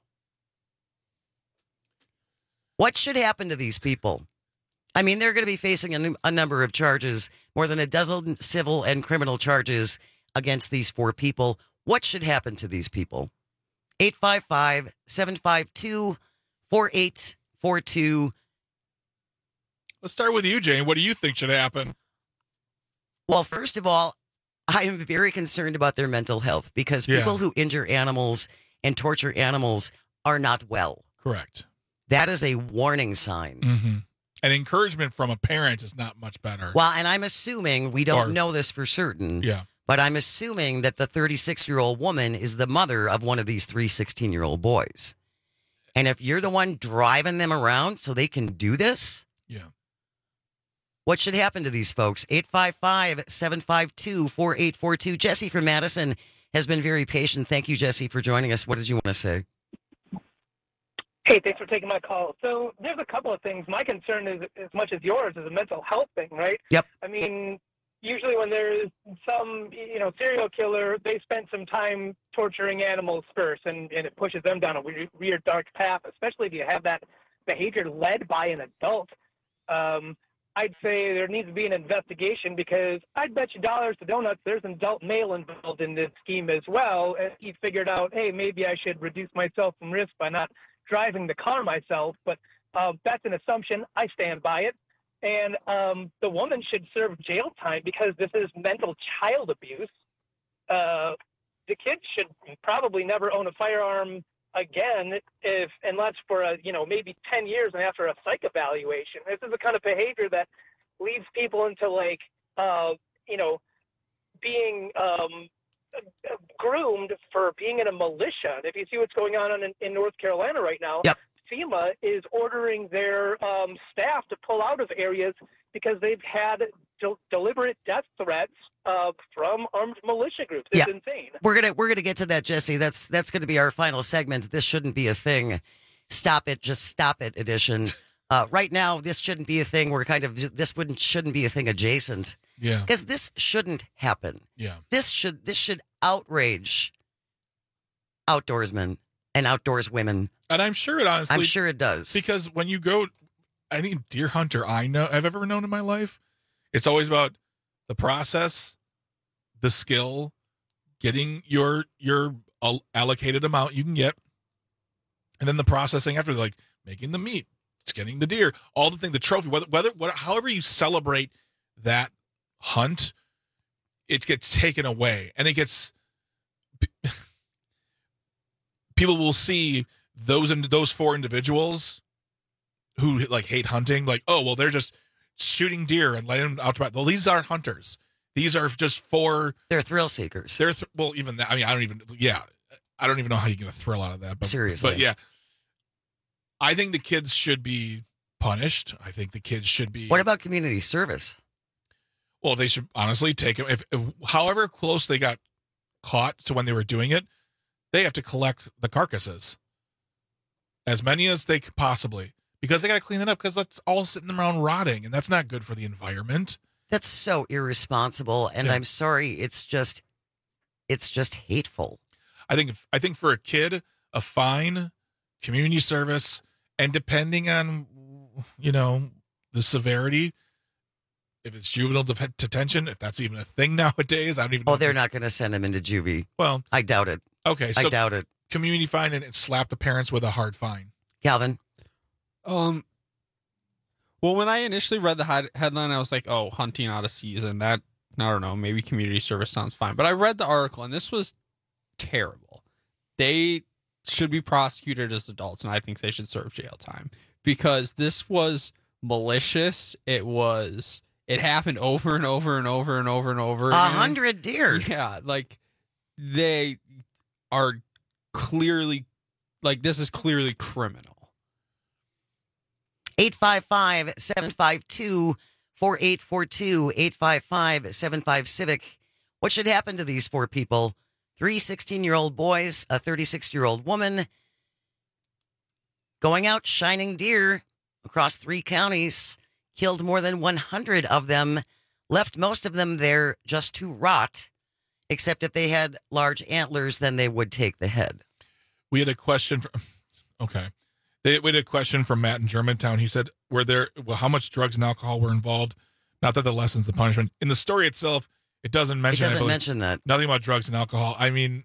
What should happen to these people? I mean, they're going to be facing a number of charges, more than a dozen civil and criminal charges against these 4 people. What should happen to these people? 855-752-4842. Let's start with you, Jane. What do you think should happen? Well, first of all, I am very concerned about their mental health because people who injure animals and torture animals are not well. Correct. That is a warning sign. Mm-hmm. And encouragement from a parent is not much better. Well, and I'm assuming, we don't know this for certain, but I'm assuming that the 36-year-old woman is the mother of one of these 3 16-year-old boys. And if you're the one driving them around so they can do this, what should happen to these folks? 855-752-4842. Jesse from Madison has been very patient. Thank you, Jesse, for joining us. What did you want to say? Hey, thanks for taking my call. So there's a couple of things. My concern is as much as yours is a mental health thing, right? Yep. I mean, usually when there's some, serial killer, they spend some time torturing animals first, and it pushes them down a weird dark path, especially if you have that behavior led by an adult. I'd say there needs to be an investigation because I'd bet you dollars to donuts there's an adult male involved in this scheme as well. And he figured out, hey, maybe I should reduce myself from risk by not driving the car myself. But that's an assumption. I stand by it. And the woman should serve jail time because this is mental child abuse. The kids should probably never own a firearm again, unless for maybe 10 years and after a psych evaluation. This is the kind of behavior that leads people into being groomed for being in a militia. And if you see what's going on in North Carolina right now, FEMA is ordering their staff to pull out of areas because they've had deliberate death threats from armed militia groups. It's insane. We're gonna get to that, Jesse. That's going to be our final segment. This shouldn't be a thing. Stop it, just stop it edition. Right now, this shouldn't be a thing. We're shouldn't be a thing adjacent. Yeah. Because this shouldn't happen. Yeah. This should outrage outdoorsmen and outdoors women. And I'm sure it honestly. I'm sure it does. Because when you go, any deer hunter I've ever known in my life, it's always about the process, the skill, getting your allocated amount you can get, and then the processing after, like making the meat, skinning the deer, all the thing, the trophy, however you celebrate that hunt, it gets taken away, and it gets. People will see those 4 individuals who hate hunting, they're just shooting deer and letting them out to. Well, these aren't hunters. These are just 4. They're thrill seekers. Even that. I mean, I don't even know how you get a thrill out of that. But, seriously. But yeah, I think the kids should be punished. I think the kids should be. What about community service? Well, they should honestly take them. If however close they got caught to when they were doing it, they have to collect the carcasses, as many as they could possibly, because they got to clean it up because that's all sitting around rotting, and that's not good for the environment. That's so irresponsible, and I'm sorry, it's just hateful. I think for a kid, a fine, community service, and depending on the severity, if it's juvenile detention, if that's even a thing nowadays, I don't even know. Oh, they're not going to send him into juvie. Well, I doubt it. Okay, so I doubt it. Community fine and slap the parents with a hard fine. Calvin? Well, when I initially read the headline, I was like, oh, hunting out of season. That I don't know, maybe community service sounds fine. But I read the article, and this was terrible. They should be prosecuted as adults, and I think they should serve jail time. Because this was malicious. It happened over and over and over and over and over again. 100 deer. Yeah, like, they are clearly, like, this is clearly criminal. 855-752-4842, 855-75-CIVIC. What should happen to these four people? 3 16-year-old boys, a 36-year-old woman, going out shining deer across 3 counties, killed more than 100 of them, left most of them there just to rot, except if they had large antlers, then they would take the head. We had a question we had a question from Matt in Germantown. He said, how much drugs and alcohol were involved? Not that the lessens the punishment. In the story itself, it doesn't mention that. Nothing about drugs and alcohol. I mean,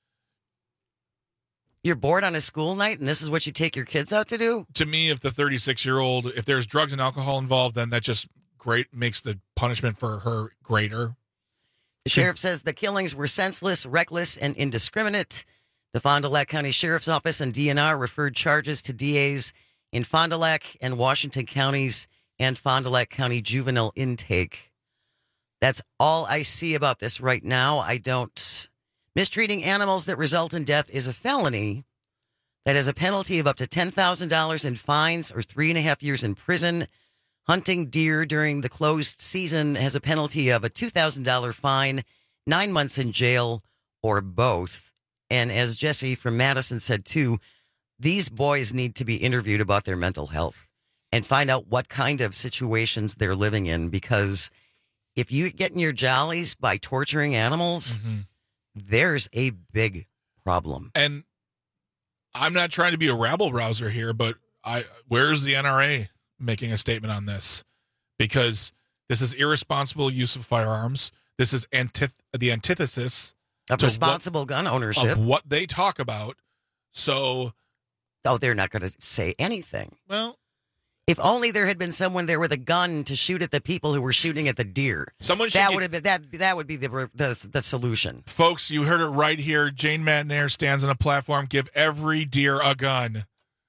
you're bored on a school night and this is what you take your kids out to do? To me, if the 36-year-old, if there's drugs and alcohol involved, then that just makes the punishment for her greater. The sheriff says the killings were senseless, reckless, and indiscriminate. The Fond du Lac County Sheriff's Office and DNR referred charges to DAs in Fond du Lac and Washington counties and Fond du Lac County juvenile intake. That's all I see about this right now. Mistreating animals that result in death is a felony that has a penalty of up to $10,000 in fines or 3.5 years in prison. Hunting deer during the closed season has a penalty of a $2,000 fine, 9 months in jail, or both. And as Jesse from Madison said, too, these boys need to be interviewed about their mental health and find out what kind of situations they're living in. Because if you get in your jollies by torturing animals, there's a big problem. And I'm not trying to be a rabble-rouser here, but where's the NRA making a statement on this? Because this is irresponsible use of firearms. This is the antithesis of responsible gun ownership. Of what they talk about. So... they're not going to say anything. Well... if only there had been someone there with a gun to shoot at the people who were shooting at the deer. That would be the solution. Folks, you heard it right here. Jane Matnair stands on a platform. Give every deer a gun.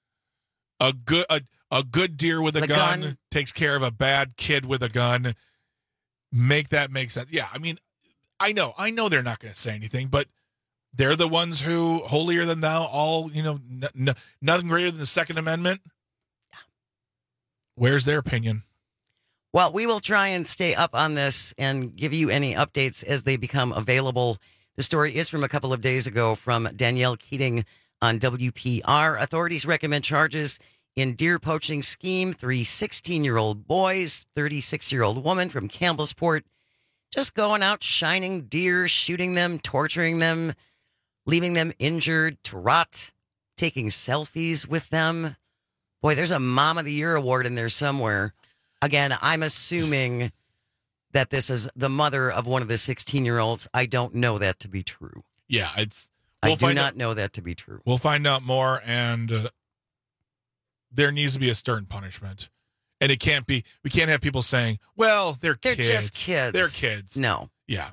A good deer with a gun takes care of a bad kid with a gun. Make that make sense. Yeah, I mean, I know they're not going to say anything, but they're the ones who holier than thou. All nothing greater than the Second Amendment. Where's their opinion? Well, we will try and stay up on this and give you any updates as they become available. The story is from a couple of days ago from Danielle Keating on WPR. Authorities recommend charges in deer poaching scheme. 3 16-year-old boys, 36-year-old woman from Campbellsport, just going out shining deer, shooting them, torturing them, leaving them injured to rot, taking selfies with them. Boy, there's a Mom of the Year award in there somewhere. Again, I'm assuming that this is the mother of one of the 16-year-olds. I don't know that to be true. Yeah, I do not know that to be true. We'll find out more, and there needs to be a stern punishment. And we can't have people saying, well, they're kids. They're just kids. They're kids. No. Yeah.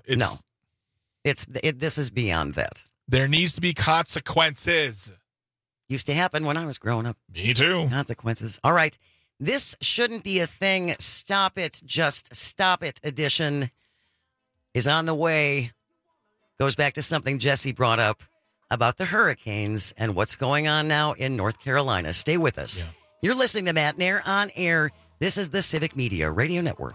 This is beyond that. There needs to be consequences. Used to happen when I was growing up. Me too. Consequences. All right. This shouldn't be a thing. Stop it. Just stop it edition is on the way. Goes back to something Jesse brought up about the hurricanes and what's going on now in North Carolina. Stay with us. Yeah. You're listening to Matt Nair on air. This is the Civic Media Radio Network.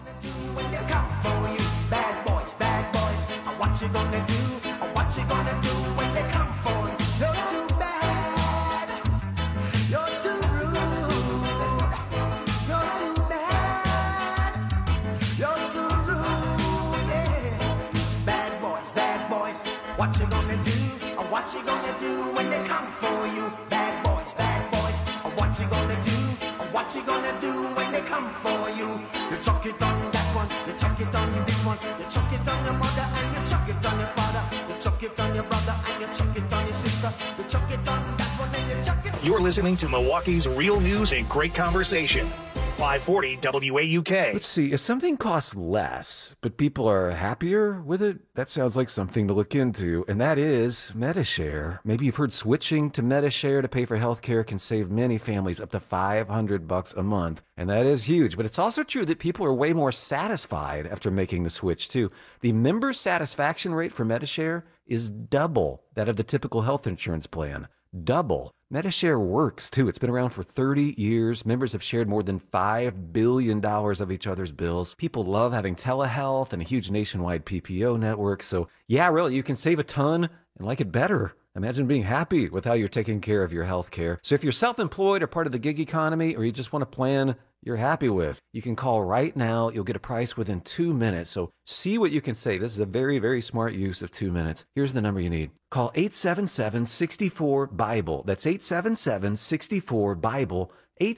What you gonna do? What you gonna do when they come for you? Bad boys, what you gonna do? What you gonna do when they come for you? You chuck it on that one, you chuck it on this one, you chuck it on your mother and you chuck it on your father, you chuck it on your brother and you chuck it on your sister, you chuck it on that one and you chuck it. You're listening to Milwaukee's real news and great conversation. 540 WAUK. Let's see, if something costs less, but people are happier with it, that sounds like something to look into, and that is Medi-Share. Maybe you've heard switching to Medi-Share to pay for healthcare can save many families up to $500 a month, and that is huge. But it's also true that people are way more satisfied after making the switch, too. The member satisfaction rate for Medi-Share is double that of the typical health insurance plan. Double. Medi-Share works, too. It's been around for 30 years. Members have shared more than $5 billion of each other's bills. People love having telehealth and a huge nationwide PPO network. So, yeah, really, you can save a ton and like it better. Imagine being happy with how you're taking care of your health care. So if you're self-employed or part of the gig economy, or you just want a plan you're happy with, you can call right now. You'll get a price within 2 minutes. So see what you can save. This is a very, very smart use of 2 minutes. Here's the number you need. Call 877-64-BIBLE. That's 877-64-BIBLE.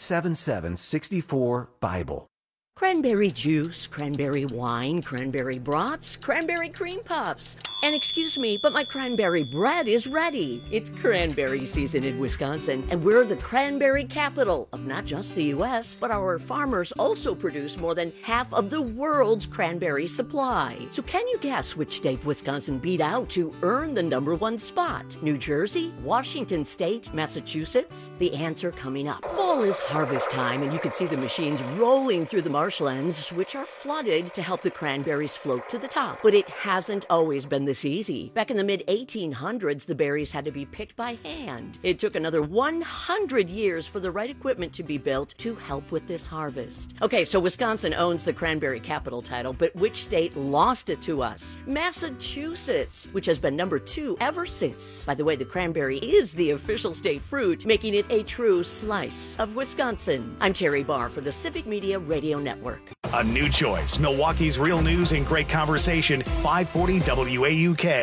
877-64-BIBLE. Cranberry juice, cranberry wine, cranberry brats, cranberry cream puffs. And excuse me, but my cranberry bread is ready. It's cranberry season in Wisconsin, and we're the cranberry capital of not just the U.S., but our farmers also produce more than half of the world's cranberry supply. So can you guess which state Wisconsin beat out to earn the #1 spot? New Jersey, Washington State, Massachusetts? The answer coming up. Fall is harvest time, and you can see the machines rolling through the marshlands, which are flooded to help the cranberries float to the top. But it hasn't always been this easy. Back in the mid-1800s, the berries had to be picked by hand. It took another 100 years for the right equipment to be built to help with this harvest. Okay, so Wisconsin owns the cranberry capital title, but which state lost it to us? Massachusetts, which has been #2 ever since. By the way, the cranberry is the official state fruit, making it a true slice of Wisconsin. I'm Terry Barr for the Civic Media Radio Network. A new choice. Milwaukee's real news and great conversation. 540 WAUK.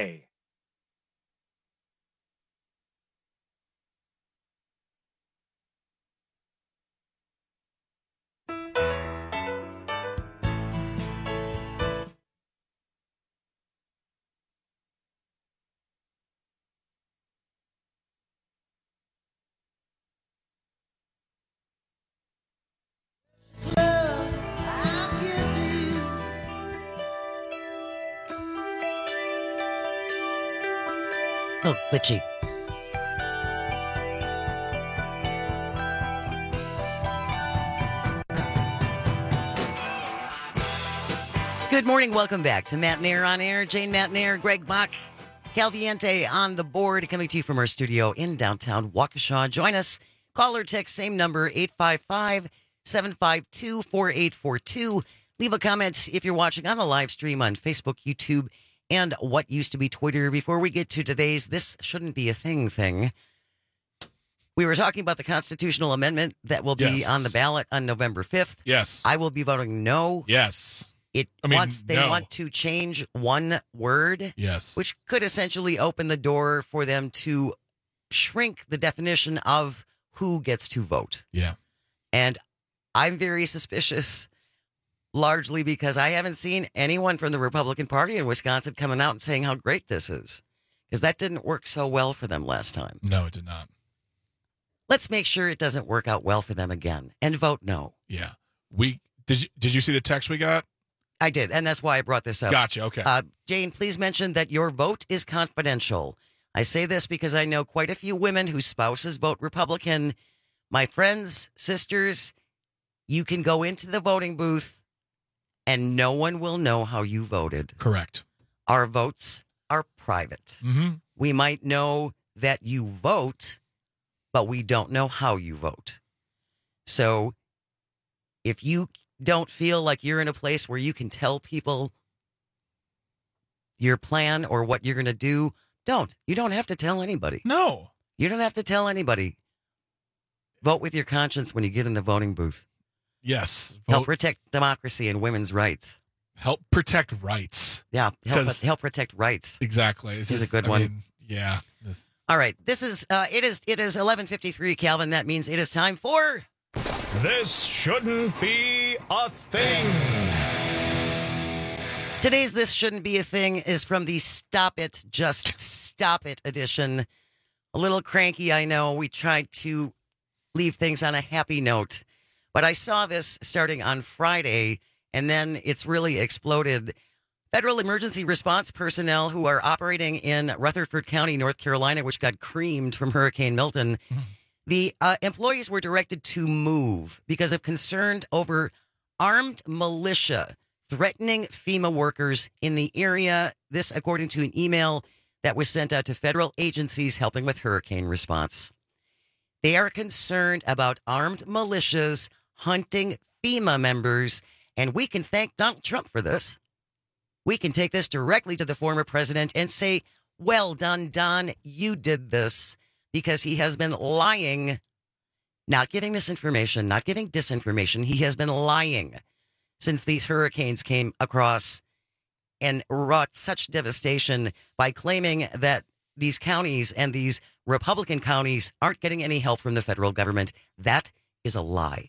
Oh, glitchy. Good morning. Welcome back to Matt Nair on Air. Jane Matt Nair, Greg Bach, Calviente on the board, coming to you from our studio in downtown Waukesha. Join us. Call or text, same number, 855-752-4842. Leave a comment if you're watching on the live stream on Facebook, YouTube, and what used to be Twitter. Before we get to today's This Shouldn't Be a thing, we were talking about the constitutional amendment that will be on the ballot on November 5th. Yes. I will be voting no. Yes. They want to change one word. Yes. Which could essentially open the door for them to shrink the definition of who gets to vote. Yeah. And I'm very suspicious, largely because I haven't seen anyone from the Republican Party in Wisconsin coming out and saying how great this is, because that didn't work so well for them last time. No, it did not. Let's make sure it doesn't work out well for them again and vote no. Yeah. Did you see the text we got? I did, and that's why I brought this up. Gotcha, okay. Jane, please mention that your vote is confidential. I say this because I know quite a few women whose spouses vote Republican. My friends, sisters, you can go into the voting booth and no one will know how you voted. Correct. Our votes are private. Mm-hmm. We might know that you vote, but we don't know how you vote. So if you don't feel like you're in a place where you can tell people your plan or what you're going to do, don't. You don't have to tell anybody. No. You don't have to tell anybody. Vote with your conscience when you get in the voting booth. Yes. Help protect democracy and women's rights. Help protect rights. Yeah. Help protect rights. Exactly. This is a good one. Yeah. All right. This is it is 11:53, Calvin. That means it is time for This Shouldn't Be a Thing. Today's This Shouldn't Be a Thing is from the Stop It, Just Stop It edition. A little cranky, I know. We tried to leave things on a happy note. But I saw this starting on Friday, and then it's really exploded. Federal emergency response personnel who are operating in Rutherford County, North Carolina, which got creamed from Hurricane Milton, the employees were directed to move because of concern over armed militia threatening FEMA workers in the area. This, according to an email that was sent out to federal agencies helping with hurricane response. They are concerned about armed militias hunting FEMA members, and we can thank Donald Trump for this. We can take this directly to the former president and say, well done, Don, you did this, because he has been lying, not giving misinformation, not giving disinformation. He has been lying since these hurricanes came across and wrought such devastation by claiming that these counties and these Republican counties aren't getting any help from the federal government. That is a lie.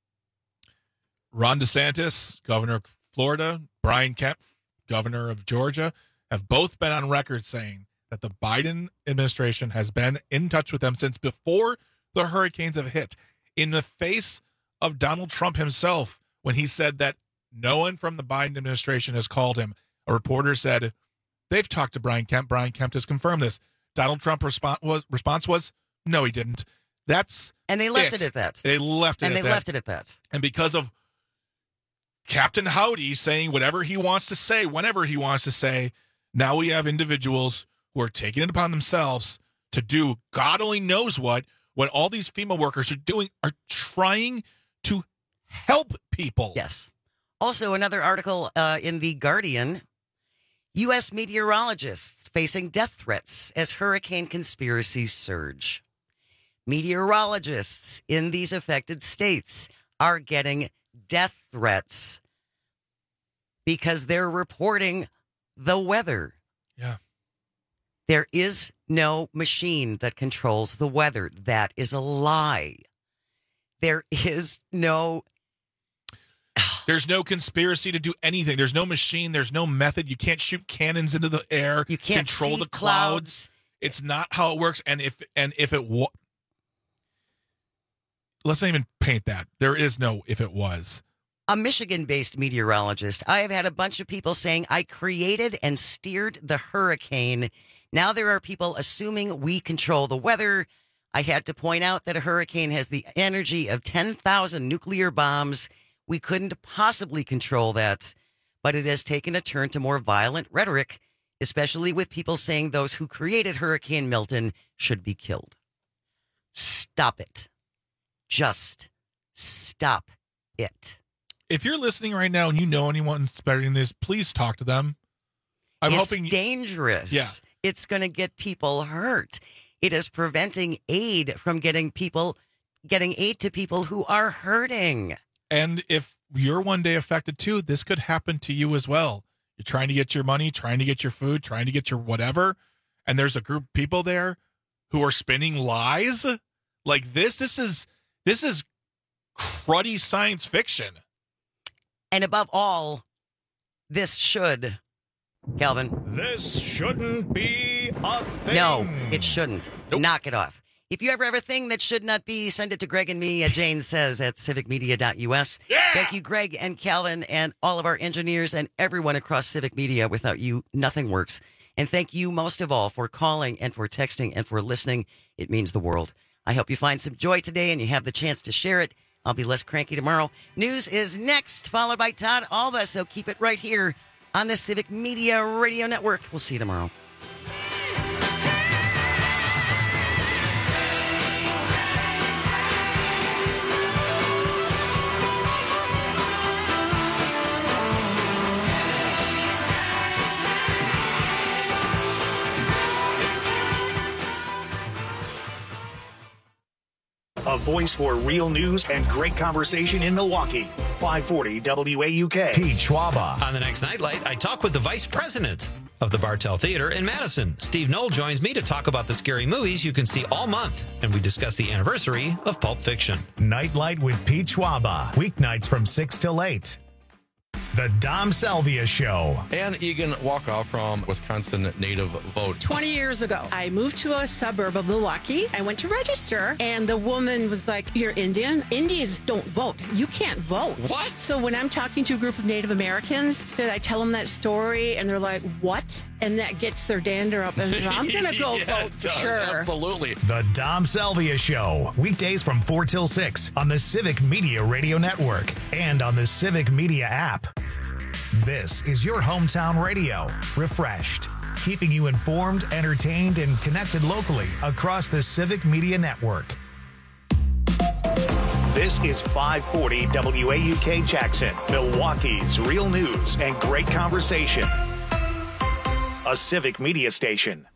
Ron DeSantis, governor of Florida, Brian Kemp, governor of Georgia, have both been on record saying that the Biden administration has been in touch with them since before the hurricanes have hit, in the face of Donald Trump himself, when he said that no one from the Biden administration has called him. A reporter said, they've talked to Brian Kemp. Brian Kemp has confirmed this. Donald Trump's response was, no, he didn't. And they left it at that. They left it at that. And because of Captain Howdy saying whatever he wants to say, whenever he wants to say, now we have individuals who are taking it upon themselves to do God only knows what all these FEMA workers are doing, are trying to help people. Yes. Also, another article in The Guardian, U.S. meteorologists facing death threats as hurricane conspiracies surge. Meteorologists in these affected states are getting death threats because they're reporting the weather. Yeah. There is no machine that controls the weather. That is a lie. There's no conspiracy to do anything. There's no machine. There's no method. You can't shoot cannons into the air. You can't control the clouds. It's not how it works. And if it let's not even paint that. There is no if it was. A Michigan-based meteorologist. I have had a bunch of people saying I created and steered the hurricane. Now there are people assuming we control the weather. I had to point out that a hurricane has the energy of 10,000 nuclear bombs. We couldn't possibly control that, but it has taken a turn to more violent rhetoric, especially with people saying those who created Hurricane Milton should be killed. Stop it. Just stop it. If you're listening right now and you know anyone spreading this, please talk to them. It's dangerous. Yeah. It's going to get people hurt. It is preventing aid from getting aid to people who are hurting. And if you're one day affected too, this could happen to you as well. You're trying to get your money, trying to get your food, trying to get your whatever, and there's a group of people there who are spinning lies like this. This is cruddy science fiction. And above all, this should, Calvin. This shouldn't be a thing. No, it shouldn't. Nope. Knock it off. If you ever have a thing that should not be, send it to Greg and me at Jane Says at civicmedia.us. Yeah! Thank you, Greg and Calvin and all of our engineers and everyone across Civic Media. Without you, nothing works. And thank you most of all for calling and for texting and for listening. It means the world. I hope you find some joy today and you have the chance to share it. I'll be less cranky tomorrow. News is next, followed by Todd Alva. So keep it right here on the Civic Media Radio Network. We'll see you tomorrow. A voice for real news and great conversation in Milwaukee. 540 WAUK. Pete Schwaba. On the next Nightlight, I talk with the vice president of the Bartell Theater in Madison. Steve Knoll joins me to talk about the scary movies you can see all month, and we discuss the anniversary of Pulp Fiction. Nightlight with Pete Schwaba. Weeknights from 6 till 8. The Dom Salvia Show. And Egan Walkoff from Wisconsin Native Vote. 20 years ago, I moved to a suburb of Milwaukee. I went to register, and the woman was like, "You're Indian? Indians don't vote. You can't vote." What? So when I'm talking to a group of Native Americans, I tell them that story, and they're like, "What?" And that gets their dander up, and I'm going to go vote for sure. Absolutely. The Dom Salvia Show. Weekdays from 4 till 6 on the Civic Media Radio Network and on the Civic Media app. This is your hometown radio. Refreshed. Keeping you informed, entertained, and connected locally across the Civic Media Network. This is 540 WAUK Jackson, Milwaukee's real news and great conversation. A Civic Media station.